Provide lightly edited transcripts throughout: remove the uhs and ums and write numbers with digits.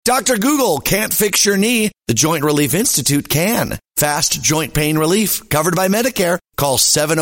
Dr. Google can't fix your knee. The Joint Relief Institute can. Fast joint pain relief, covered by Medicare. Call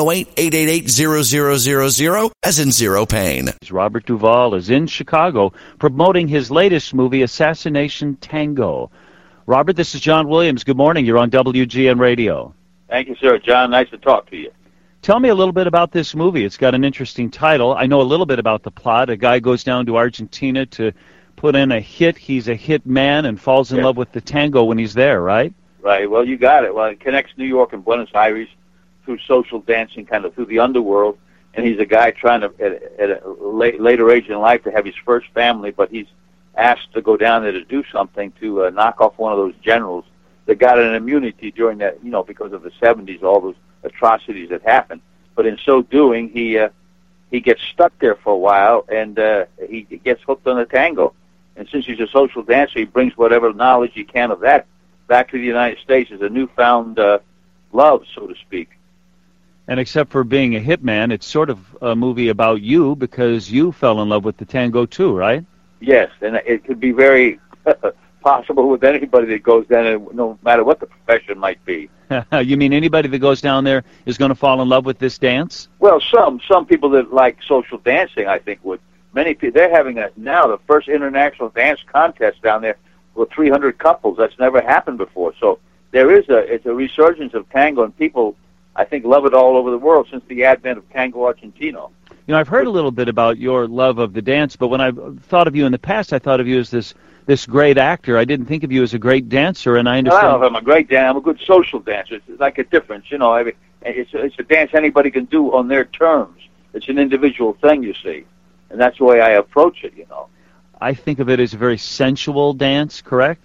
708-888-0000, as in zero pain. Robert Duvall is in Chicago promoting his latest movie, Assassination Tango. Robert, this is John Williams. Good morning. You're on WGN Radio. Thank you, sir. John, nice to talk to you. Tell me a little bit about this movie. It's got an interesting title. I know a little bit about the plot. A guy goes down to Argentina to put in a hit. He's a hit man and falls in love with the tango when he's there, right? Right. Well, you got it. Well, it connects New York and Buenos Aires through social dancing, kind of through the underworld. And he's a guy trying to, at a later age in life, to have his first family, but he's asked to go down there to do something to knock off one of those generals that got an immunity during that, because of the 70s, all those atrocities that happened. But in so doing, he gets stuck there for a while, and he gets hooked on the tango. And since he's a social dancer, he brings whatever knowledge he can of that back to the United States as a newfound love, so to speak. And except for being a hitman, it's sort of a movie about you because you fell in love with the tango too, right? Yes, and it could be very possible with anybody that goes down there, no matter what the profession might be. You mean anybody that goes down there is going to fall in love with this dance? Well, some people that like social dancing, I think, would. Many people, they're having now the first international dance contest down there with 300 couples. That's never happened before. So it's a resurgence of tango, and people, I think, love it all over the world since the advent of Tango Argentino. I've heard a little bit about your love of the dance, but when I've thought of you in the past, I thought of you as this great actor. I didn't think of you as a great dancer, and I understand. I don't know if I'm a great dancer. I'm a good social dancer. It's like a difference, I mean, it's a dance anybody can do on their terms. It's an individual thing, you see. And that's the way I approach it, I think of it as a very sensual dance, correct?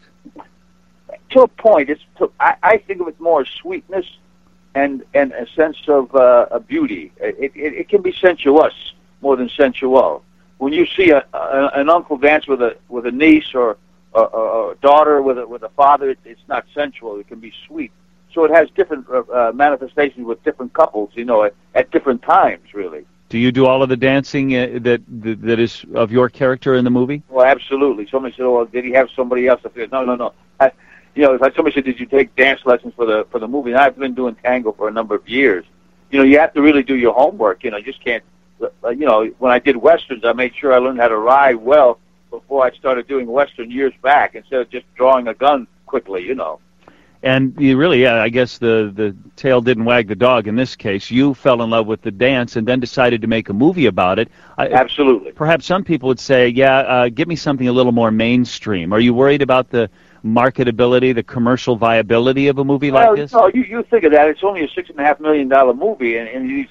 To a point. I think of it more as sweetness and a sense of beauty. It can be sensuous more than sensual. When you see an uncle dance with a niece or a daughter with a father, it's not sensual. It can be sweet. So it has different manifestations with different couples, at different times, really. Do you do all of the dancing that is of your character in the movie? Well, absolutely. Somebody said, "Well, did he have somebody else?" I said, "No." It's like somebody said, "Did you take dance lessons for the movie?" And I've been doing tango for a number of years. You have to really do your homework. You just can't. When I did westerns, I made sure I learned how to ride well before I started doing western years back, instead of just drawing a gun quickly. And you really, I guess the tail didn't wag the dog in this case. You fell in love with the dance and then decided to make a movie about it. Absolutely. Perhaps some people would say, give me something a little more mainstream. Are you worried about the marketability, the commercial viability of a movie like this? No, you think of that. It's only a $6.5 million movie, and these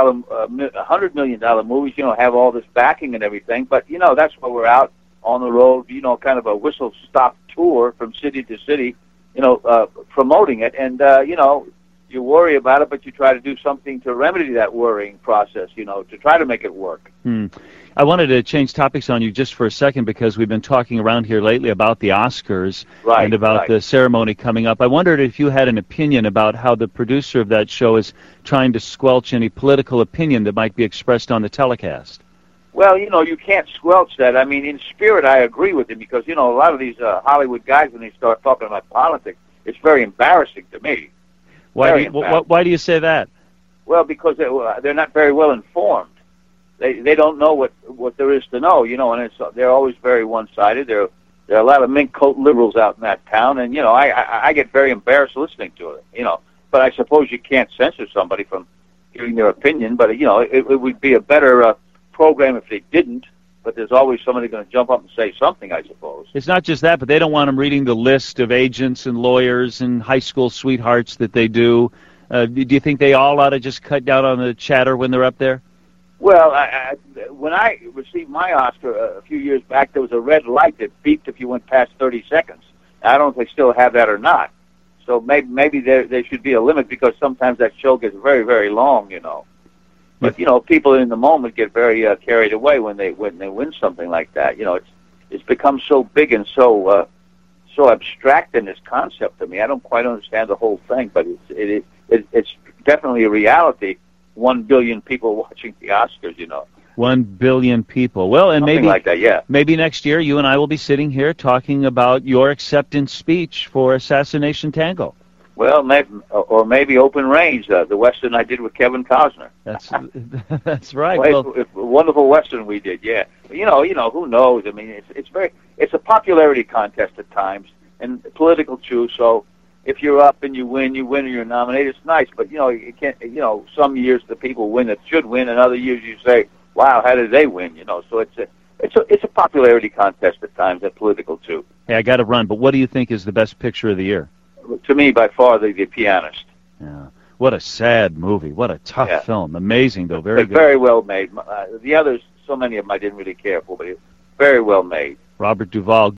$100 million movies, have all this backing and everything. But, that's why we're out on the road, kind of a whistle-stop tour from city to city, promoting it, and, you worry about it, but you try to do something to remedy that worrying process, to try to make it work. I wanted to change topics on you just for a second because we've been talking around here lately about the Oscars and about the ceremony coming up. I wondered if you had an opinion about how the producer of that show is trying to squelch any political opinion that might be expressed on the telecast. Well, you can't squelch that. I mean, in spirit, I agree with him because, a lot of these Hollywood guys, when they start talking about politics, it's very embarrassing to me. Why do you say that? Well, because they're not very well informed. They don't know what there is to know, and they're always very one-sided. There are a lot of mink coat liberals out in that town, and, I get very embarrassed listening to it, But I suppose you can't censor somebody from giving their opinion, but, it would be a better program if they didn't, but there's always somebody going to jump up and say something, I suppose. It's not just that, but they don't want them reading the list of agents and lawyers and high school sweethearts that they do. Do you think they all ought to just cut down on the chatter when they're up there? Well, when I received my Oscar a few years back, there was a red light that beeped if you went past 30 seconds. I don't know if they still have that or not. So maybe there should be a limit because sometimes that show gets very, very long, But people in the moment get very carried away when they win something like that. It's become so big and so abstract in this concept to me. I don't quite understand the whole thing, but it's definitely a reality. 1 billion people watching the Oscars. 1 billion people. Well, and something maybe like that, yeah. Maybe next year you and I will be sitting here talking about your acceptance speech for Assassination Tango. Well, maybe Open Range, the Western I did with Kevin Costner. That's right. Well, a wonderful Western we did, yeah. But, you know, who knows? I mean, it's a popularity contest at times, and political too. So if you're up and you win, and you're nominated. It's nice, but you can't. Some years the people win that should win, and other years you say, "Wow, how did they win?" So it's a popularity contest at times, and political too. Hey, I got to run, but what do you think is the best picture of the year? To me, by far, The Pianist. Yeah. What a sad movie. What a tough film. Amazing, though. Very good. Very well made. The others, so many of them I didn't really care for, but very well made. Robert Duvall.